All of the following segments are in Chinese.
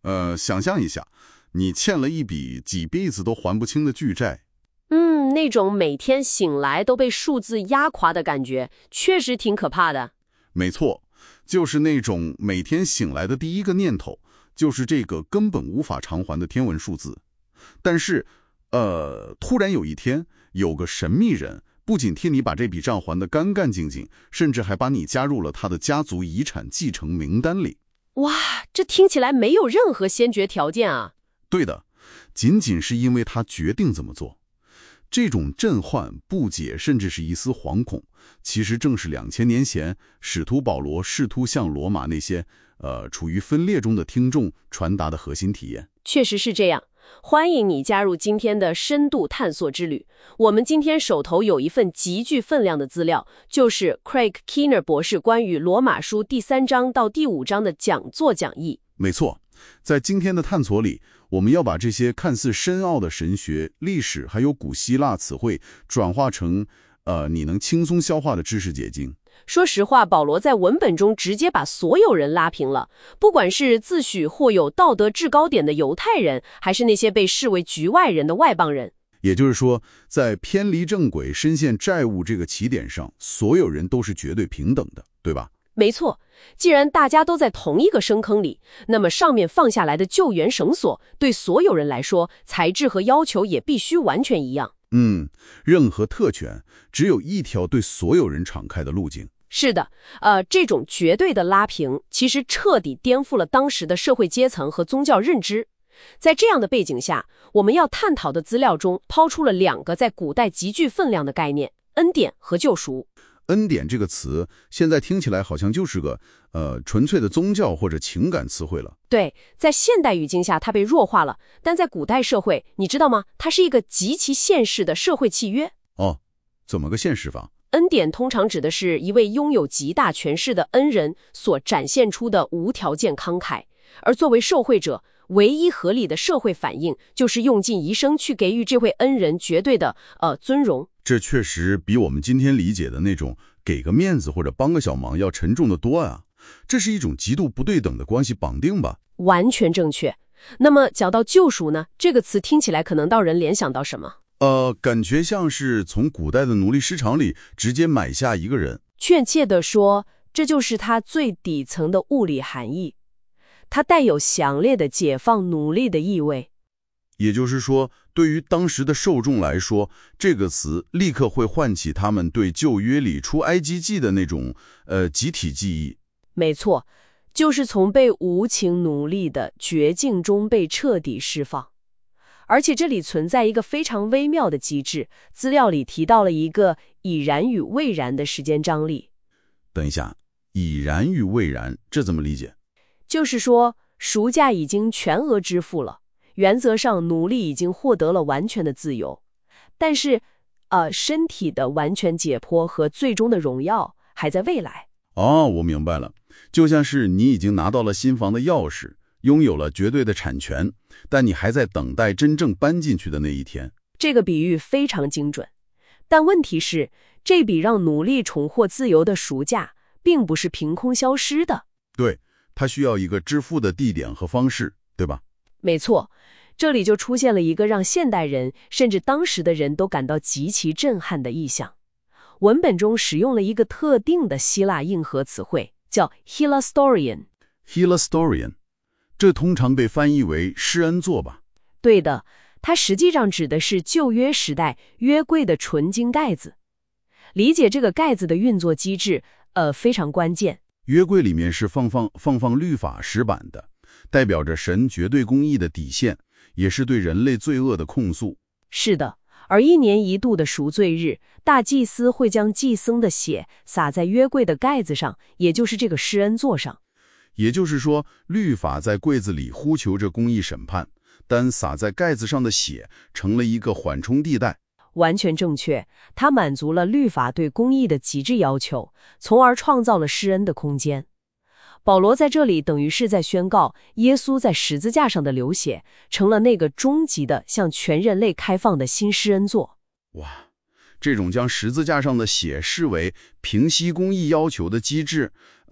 想象一下，你欠了一笔几辈子都还不清的巨债。 那种每天醒来都被数字压垮的感觉，确实挺可怕的。 没错，就是那种每天醒来的第一个念头，就是这个根本无法偿还的天文数字。但是，突然有一天，有个神秘人不仅替你把这笔账还得干干净净，甚至还把你加入了他的家族遗产继承名单里。 哇，这听起来没有任何先决条件啊。 对的，仅仅是因为他决定这么做。这种震撼、不解，甚至是一丝惶恐，其实正是2000年前使徒保罗试图向罗马那些处于分裂中的听众传达的核心体验。 确实是这样。欢迎你加入今天的深度探索之旅。我们今天手头有一份极具分量的资料，就是 Craig Keener 博士关于罗马书第3章到第5章的讲座讲义。 没错，在今天的探索里，我们要把这些看似深奥的神学、历史还有古希腊词汇转化成你能轻松消化的知识结晶。 说实话，保罗在文本中直接把所有人拉平了，不管是自诩或有道德制高点的犹太人，还是那些被视为局外人的外邦人。 也就是说，在偏离正轨、深陷债务这个起点上，所有人都是绝对平等的，对吧？ 没错，既然大家都在同一个深坑里，那么上面放下来的救援绳索，对所有人来说，材质和要求也必须完全一样。 任何特权只有一条对所有人敞开的路径。 是的，这种绝对的拉平，其实彻底颠覆了当时的社会阶层和宗教认知。在这样的背景下，我们要探讨的资料中抛出了2个在古代极具分量的概念：恩典和救赎。 恩典这个词现在听起来好像就是个纯粹的宗教或者情感词汇了。 对，在现代语境下它被弱化了，但在古代社会，你知道吗？它是一个极其现实的社会契约。 怎么个现实法？ 恩典通常指的是一位拥有极大权势的恩人所展现出的无条件慷慨，而作为受惠者，唯一合理的社会反应就是用尽一生去给予这位恩人绝对的尊荣。 这确实比我们今天理解的那种给个面子或者帮个小忙要沉重的多啊。这是一种极度不对等的关系绑定吧？ 完全正确。那么讲到救赎呢，这个词听起来可能让人联想到什么？ 感觉像是从古代的奴隶市场里直接买下一个人。 确切地说，这就是它最底层的物理含义，它带有强烈的解放奴隶的意味。 也就是说，对于当时的受众来说，这个词立刻会唤起他们对旧约里出埃及记的那种集体记忆。 没错，就是从被无情奴隶的绝境中被彻底释放。而且这里存在一个非常微妙的机制，资料里提到了一个已然与未然的时间张力。 等一下，已然与未然，这怎么理解？ 就是说，赎价已经全额支付了，原则上奴隶已经获得了完全的自由，但是身体的完全解脱和最终的荣耀还在未来。 我明白了，就像是你已经拿到了新房的钥匙，拥有了绝对的产权，但你还在等待真正搬进去的那一天。 这个比喻非常精准，但问题是，这笔让奴隶重获自由的赎价并不是凭空消失的。 对，它需要一个支付的地点和方式，对吧？ 没错，这里就出现了一个让现代人甚至当时的人都感到极其震撼的意象。文本中使用了一个特定的希腊硬核词汇，叫 hilastorian。hilastorian， 这通常被翻译为施恩座吧？ 对的，它实际上指的是旧约时代约柜的纯金盖子。理解这个盖子的运作机制，非常关键。 约柜里面是放律法石板的，代表着神绝对公义的底线，也是对人类罪恶的控诉。 是的，而1年1度的赎罪日，大祭司会将祭僧的血洒在约柜的盖子上，也就是这个施恩座上。 也就是说，律法在柜子里呼求着公义审判，但洒在盖子上的血成了一个缓冲地带。 完全正确，它满足了律法对公义的极致要求，从而创造了施恩的空间。保罗在这里等于是在宣告，耶稣在十字架上的流血，成了那个终极的向全人类开放的新施恩座。 哇，这种将十字架上的血视为平息公义要求的机制，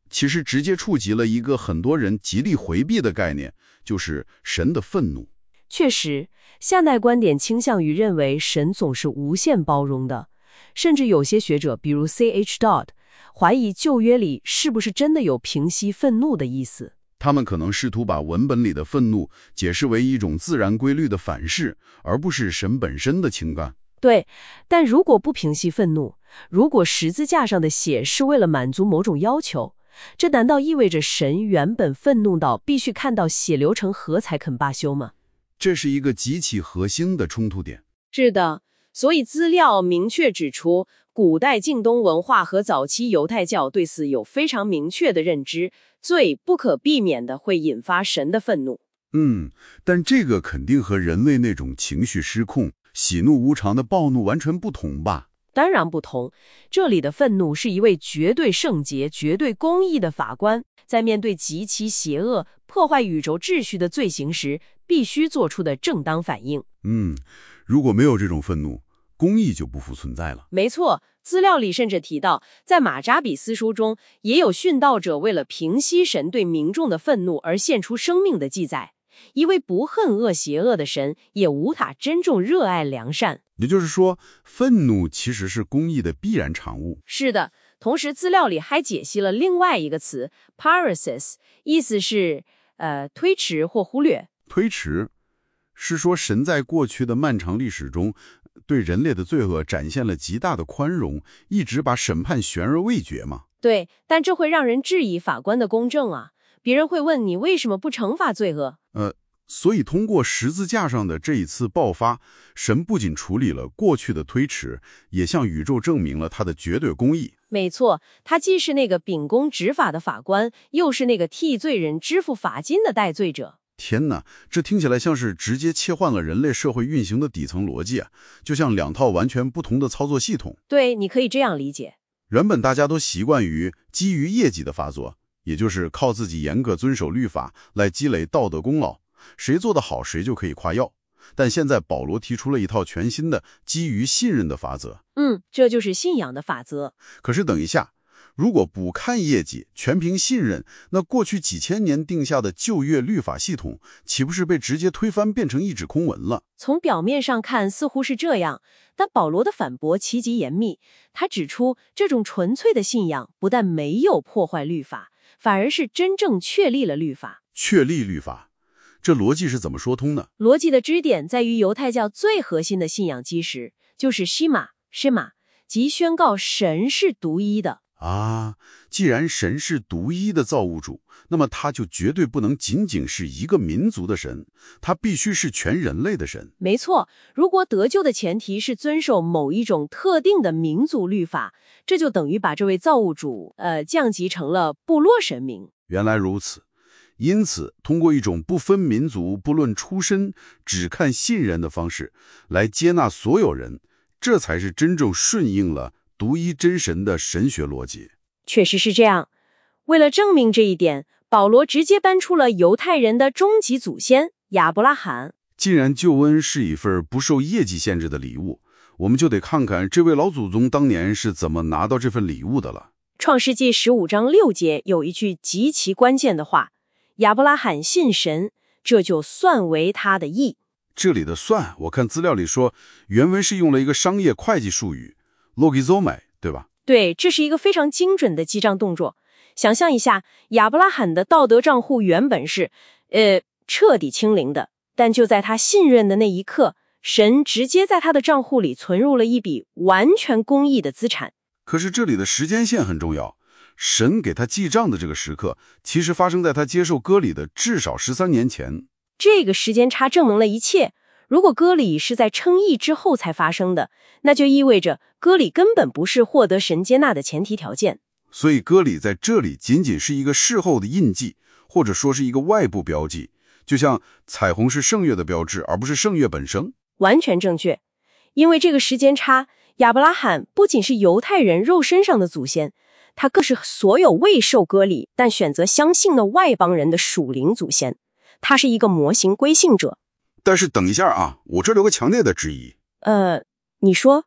其实直接触及了一个很多人极力回避的概念，就是神的愤怒。 确实，现代观点倾向于认为神总是无限包容的，甚至有些学者，比如 C.H. Dodd， 怀疑旧约里是不是真的有平息愤怒的意思。 他们可能试图把文本里的愤怒解释为一种自然规律的反噬，而不是神本身的情感。 对，但如果不平息愤怒，如果十字架上的血是为了满足某种要求，这难道意味着神原本愤怒到必须看到血流成河才肯罢休吗？ 这是一个极其核心的冲突点。 是的，所以资料明确指出，古代近东文化和早期犹太教对此有非常明确的认知，罪不可避免的会引发神的愤怒。 但这个肯定和人类那种情绪失控、喜怒无常的暴怒完全不同吧？ 当然不同，这里的愤怒是一位绝对圣洁、绝对公义的法官，在面对极其邪恶、破坏宇宙秩序的罪行时，必须做出的正当反应。 如果没有这种愤怒，公义就不复存在了。 没错，资料里甚至提到，在马扎比斯书中，也有殉道者为了平息神对民众的愤怒而献出生命的记载。一位不恨恶邪恶的神，也无法真正热爱良善。 也就是说，愤怒其实是公义的必然产物。 是的，同时资料里还解析了另外一个词 paresis， 意思是推迟或忽略。 推迟是说神在过去的漫长历史中对人类的罪恶展现了极大的宽容，一直把审判悬而未决嘛。 对，但这会让人质疑法官的公正啊。别人会问你为什么不惩罚罪恶？ 所以通过十字架上的这一次爆发，神不仅处理了过去的推迟，也向宇宙证明了他的绝对公义。 没错，他既是那个秉公执法的法官，又是那个替罪人支付罚金的代罪者。 天哪，这听起来像是直接切换了人类社会运行的底层逻辑啊，就像两套完全不同的操作系统。 对，你可以这样理解。 原本大家都习惯于基于业绩的发作，也就是靠自己严格遵守律法来积累道德功劳，谁做得好谁就可以夸耀。但现在保罗提出了一套全新的基于信任的法则。 这就是信仰的法则。 可是等一下，如果不看业绩，全凭信任，那过去几千年定下的旧约律法系统，岂不是被直接推翻变成一纸空文了？ 从表面上看似乎是这样，但保罗的反驳其极严密。他指出，这种纯粹的信仰不但没有破坏律法，反而是真正确立了律法。 确立律法，这逻辑是怎么说通呢？ 逻辑的支点在于犹太教最核心的信仰基石，就是西玛，即宣告神是独一的。 既然神是独一的造物主，那么他就绝对不能仅仅是一个民族的神，他必须是全人类的神。 没错，如果得救的前提是遵守某一种特定的民族律法，这就等于把这位造物主降级成了部落神明。 原来如此。因此，通过一种不分民族、不论出身、只看信任的方式来接纳所有人，这才是真正顺应了独一真神的神学逻辑。 确实是这样。为了证明这一点，保罗直接搬出了犹太人的终极祖先亚伯拉罕。 既然救恩是一份不受业绩限制的礼物，我们就得看看这位老祖宗当年是怎么拿到这份礼物的了。 创世纪15章6节有一句极其关键的话：亚伯拉罕信神，这就算为他的义。 这里的算，我看资料里说，原文是用了一个商业会计术语 logizomai， 对吧？ 对，这是一个非常精准的记账动作。想象一下，亚伯拉罕的道德账户原本是彻底清零的，但就在他信任的那一刻，神直接在他的账户里存入了一笔完全公义的资产。 可是这里的时间线很重要，神给他记账的这个时刻，其实发生在他接受割礼的至少13年前。 这个时间差证明了一切。如果割礼是在称义之后才发生的，那就意味着割礼根本不是获得神接纳的前提条件。 所以割礼在这里仅仅是一个事后的印记，或者说是一个外部标记，就像彩虹是圣月的标志，而不是圣月本身。 完全正确。因为这个时间差，亚伯拉罕不仅是犹太人肉身上的祖先，他更是所有未受割礼但选择相信的外邦人的属灵祖先。他是一个模型归信者。 但是等一下啊，我这留个强烈的质疑。 你说？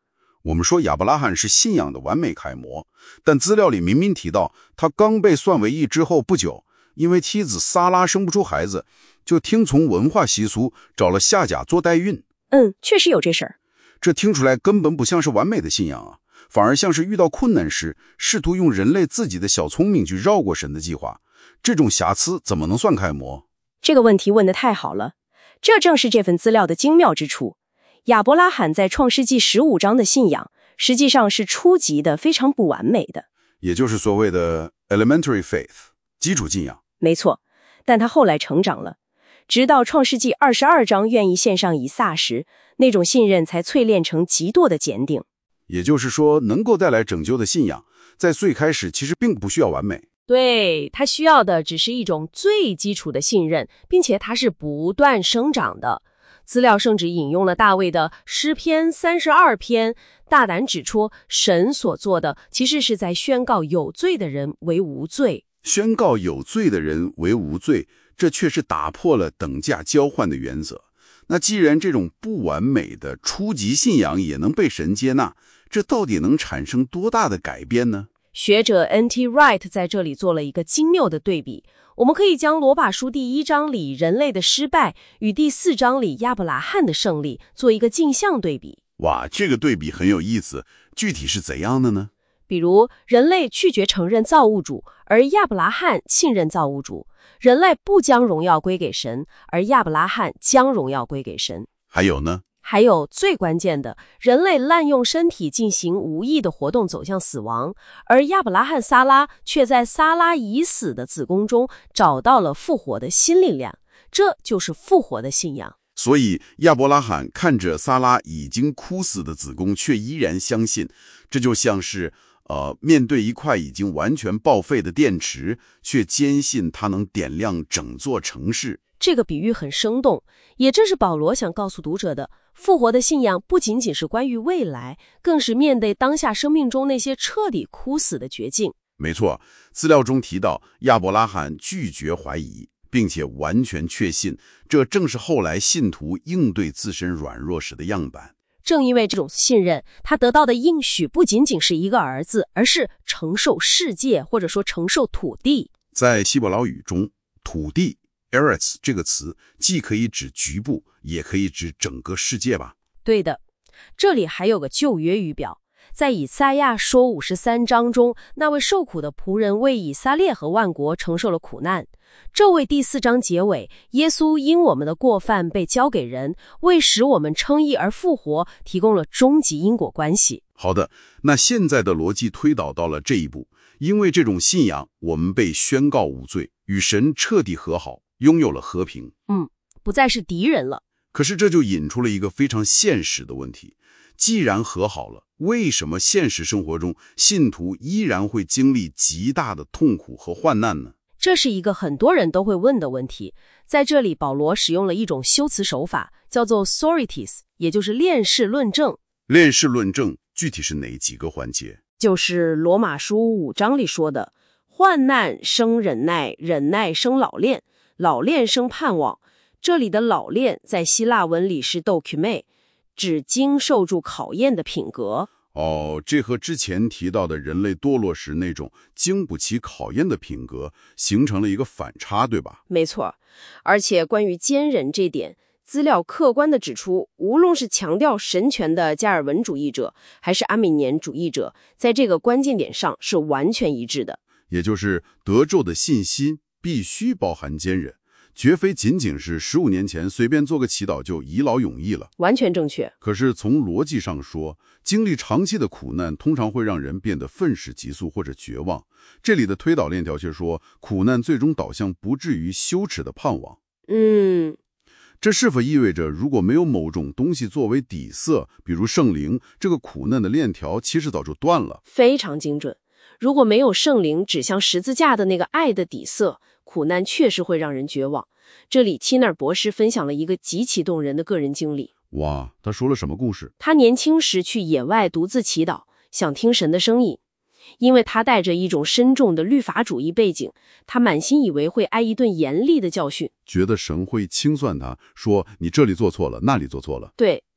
我们说亚伯拉罕是信仰的完美楷模，但资料里明明提到，他刚被算为义之后不久，因为妻子撒拉生不出孩子，就听从文化习俗找了夏甲做代孕。 确实有这事儿。 这听出来根本不像是完美的信仰啊，反而像是遇到困难时，试图用人类自己的小聪明去绕过神的计划。这种瑕疵怎么能算楷模？ 这个问题问得太好了，这正是这份资料的精妙之处。亚伯拉罕在创世纪15章的信仰，实际上是初级的，非常不完美的， 也就是所谓的 elementary faith 基础信仰。 没错，但他后来成长了，直到创世纪22章愿意献上以撒时，那种信任才淬炼成极度的坚定。 也就是说，能够带来拯救的信仰，在最开始其实并不需要完美。 对，他需要的只是一种最基础的信任，并且它是不断生长的。资料甚至引用了大卫的诗篇32篇，大胆指出神所做的其实是在宣告有罪的人为无罪。 宣告有罪的人为无罪，这却是打破了等价交换的原则。那既然这种不完美的初级信仰也能被神接纳，这到底能产生多大的改变呢？ 学者 N.T. Wright 在这里做了一个精妙的对比，我们可以将罗马书第1章里人类的失败与第4章里亚伯拉罕的胜利做一个镜像对比。 哇，这个对比很有意思，具体是怎样的呢？ 比如，人类拒绝承认造物主，而亚伯拉罕信任造物主；人类不将荣耀归给神，而亚伯拉罕将荣耀归给神。 还有呢？ 还有最关键的，人类滥用身体进行无意的活动走向死亡，而亚伯拉罕撒拉却在撒拉已死的子宫中找到了复活的新力量，这就是复活的信仰。 所以亚伯拉罕看着撒拉已经枯死的子宫，却依然相信，这就像是面对一块已经完全报废的电池，却坚信它能点亮整座城市。 这个比喻很生动，也正是保罗想告诉读者的。复活的信仰不仅仅是关于未来，更是面对当下生命中那些彻底枯死的绝境。 没错，资料中提到亚伯拉罕拒绝怀疑，并且完全确信，这正是后来信徒应对自身软弱时的样板。 正因为这种信任，他得到的应许不仅仅是一个儿子，而是承受世界，或者说承受土地。 在希伯来语中，土地 Eretz 这个词既可以指局部，也可以指整个世界吧？ 对的，这里还有个旧约语表，在以赛亚说53章中，那位受苦的仆人为以色列和万国承受了苦难。这为第4章结尾，耶稣因我们的过犯被交给人，为使我们称义而复活，提供了终极因果关系。 好的，那现在的逻辑推导到了这一步，因为这种信仰，我们被宣告无罪，与神彻底和好，拥有了和平。 不再是敌人了。 可是这就引出了一个非常现实的问题，既然和好了，为什么现实生活中信徒依然会经历极大的痛苦和患难呢？ 这是一个很多人都会问的问题。在这里，保罗使用了一种修辞手法，叫做 sorites， 也就是链式论证。 链式论证具体是哪几个环节？ 就是罗马书5章里说的，患难生忍耐，忍耐生老练，老练生盼望。这里的老练在希腊文里是 dokime， 指经受住考验的品格。 这和之前提到的人类堕落时那种经不起考验的品格形成了一个反差，对吧？ 没错，而且关于坚忍这点，资料客观地指出，无论是强调神权的加尔文主义者，还是阿米年主义者，在这个关键点上是完全一致的。 也就是得救的信心必须包含坚忍，绝非仅仅是15年前随便做个祈祷就一劳永逸了。 完全正确。 可是从逻辑上说，经历长期的苦难通常会让人变得愤世嫉俗或者绝望。这里的推导链条却说，苦难最终导向不至于羞耻的盼望。这是否意味着如果没有某种东西作为底色，比如圣灵，这个苦难的链条其实早就断了？ 非常精准。如果没有圣灵指向十字架的那个爱的底色，苦难确实会让人绝望。这里 Tiner 博士分享了一个极其动人的个人经历。 哇，他说了什么故事？ 他年轻时去野外独自祈祷，想听神的声音。因为他带着一种深重的律法主义背景，他满心以为会挨一顿严厉的教训， 觉得神会清算他，说你这里做错了，那里做错了。 对，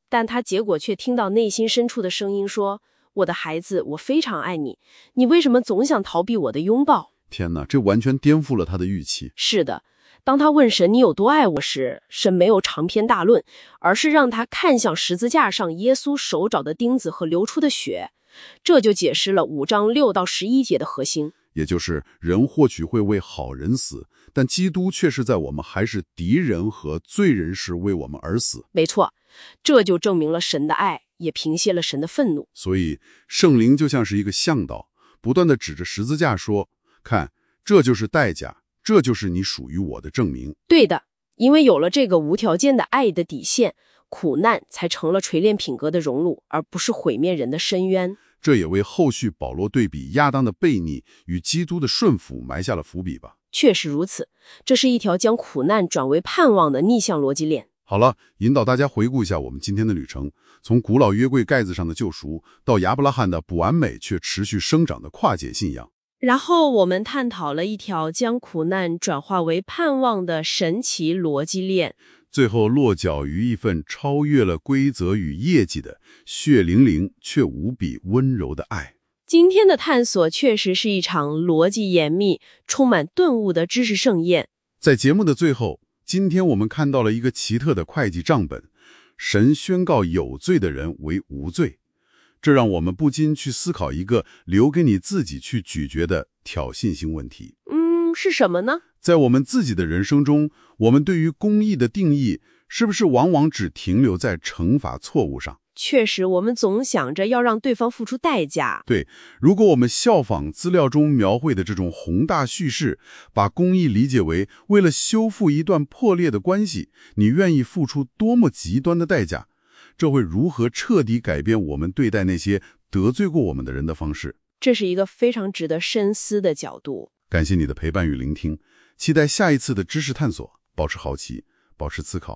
但他结果却听到内心深处的声音说：“我的孩子，我非常爱你，你为什么总想逃避我的拥抱？” 天哪，这完全颠覆了他的预期。 是的，当他问神你有多爱我时，神没有长篇大论，而是让他看向十字架上耶稣手找的钉子和流出的血，这就解释了5章6到11节的核心。 也就是人或许会为好人死，但基督却是在我们还是敌人和罪人时为我们而死。 没错，这就证明了神的爱，也平息了神的愤怒。 所以圣灵就像是一个向导，不断地指着十字架说，看，这就是代价，这就是你属于我的证明。 对的，因为有了这个无条件的爱的底线，苦难才成了锤炼品格的荣辱，而不是毁灭人的深渊。 这也为后续保罗对比亚当的悖逆与基督的顺服埋下了伏笔吧。 确实如此，这是一条将苦难转为盼望的逆向逻辑链。 好了，引导大家回顾一下我们今天的旅程，从古老约柜盖子上的救赎，到亚伯拉罕的不完美却持续生长的跨界信仰。 然后我们探讨了一条将苦难转化为盼望的神奇逻辑链， 最后落脚于一份超越了规则与业绩的血淋淋却无比温柔的爱。 今天的探索确实是一场逻辑严密、充满顿悟的知识盛宴。 在节目的最后，今天我们看到了一个奇特的会计账本，神宣告有罪的人为无罪。这让我们不禁去思考一个留给你自己去咀嚼的挑衅性问题。 是什么呢？ 在我们自己的人生中，我们对于公义的定义是不是往往只停留在惩罚错误上？ 确实，我们总想着要让对方付出代价。 对，如果我们效仿资料中描绘的这种宏大叙事，把公义理解为为了修复一段破裂的关系，你愿意付出多么极端的代价？这会如何彻底改变我们对待那些得罪过我们的人的方式？ 这是一个非常值得深思的角度。 感谢你的陪伴与聆听，期待下一次的知识探索，保持好奇，保持思考。